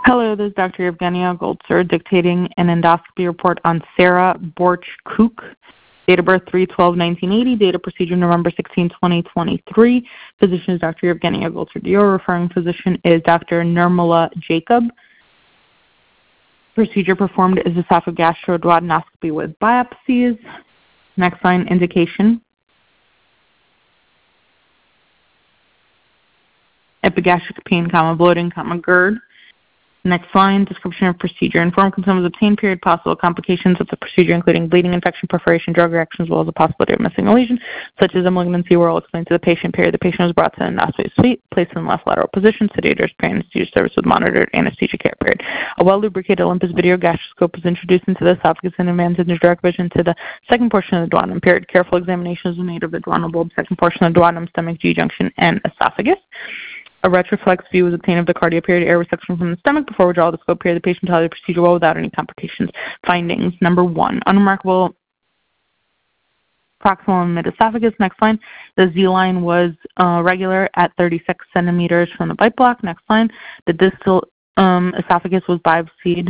Hello, this is Dr. Evgenia Goldser dictating an endoscopy report on Sarah Borch-Kook, date of birth 3/12/1980, date of procedure November 16, 2023. Physician is Dr. Evgenia Goldser-Dior. Referring physician is Dr. Nirmala Jacob. Procedure performed is esophagogastroduodenoscopy with biopsies. Next line, indication. Epigastric pain, bloating, GERD. Next line, description of procedure. Informed consent was obtained, period. Possible complications of the procedure, including bleeding, infection, perforation, drug reactions, as well as the possibility of missing a lesion, such as a malignancy, were all explained to the patient, period. The patient was brought to an endoscopy suite, placed in the left lateral position, sedated, pre-anesthesia service with monitored anesthesia care, period. A well-lubricated Olympus video gastroscope was introduced into the esophagus and advanced into direct vision to the second portion of the duodenum, period. Careful examinations were made of the duodenal bulb, second portion of the duodenum, stomach, G-junction, and esophagus. A retroflex view was obtained of the cardia, period, air resection from the stomach before withdrawal of the scope, period. The patient tolerated the procedure well without any complications. Findings. Number 1, unremarkable proximal and mid-esophagus. Next line, the Z-line was regular at 36 centimeters from the bite block. Next line, the distal esophagus was biopsied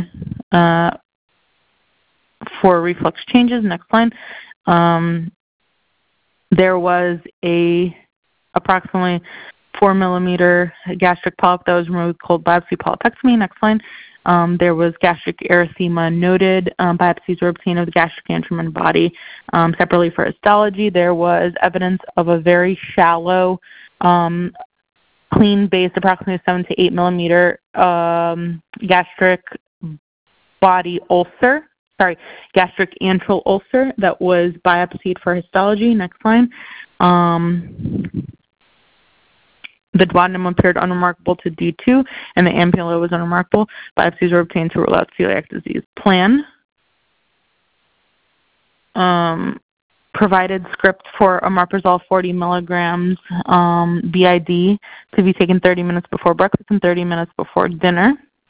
for reflux changes. Next line, there was approximately 4 millimeter gastric polyp that was removed, cold biopsy polypectomy. Next line, there was gastric erythema noted. Biopsies were obtained of the gastric antrum and body separately for histology. There was evidence of a very shallow, clean-based, approximately 7 to 8 millimeter gastric body ulcer. Gastric antral ulcer that was biopsied for histology. Next line. The duodenum appeared unremarkable to D2, and the ampulla was unremarkable. Biopsies were obtained to rule out celiac disease. Plan. Provided script for omeprazole 40 milligrams BID to be taken 30 minutes before breakfast and 30 minutes before dinner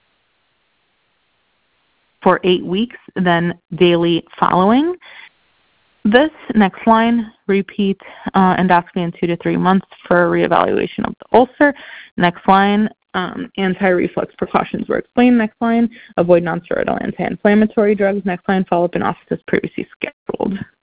for 8 weeks, then daily following this. Next line, repeat endoscopy in 2 to 3 months for reevaluation of the ulcer. Next line, anti-reflux precautions were explained. Next line, avoid nonsteroidal anti-inflammatory drugs. Next line, follow-up in office as previously scheduled.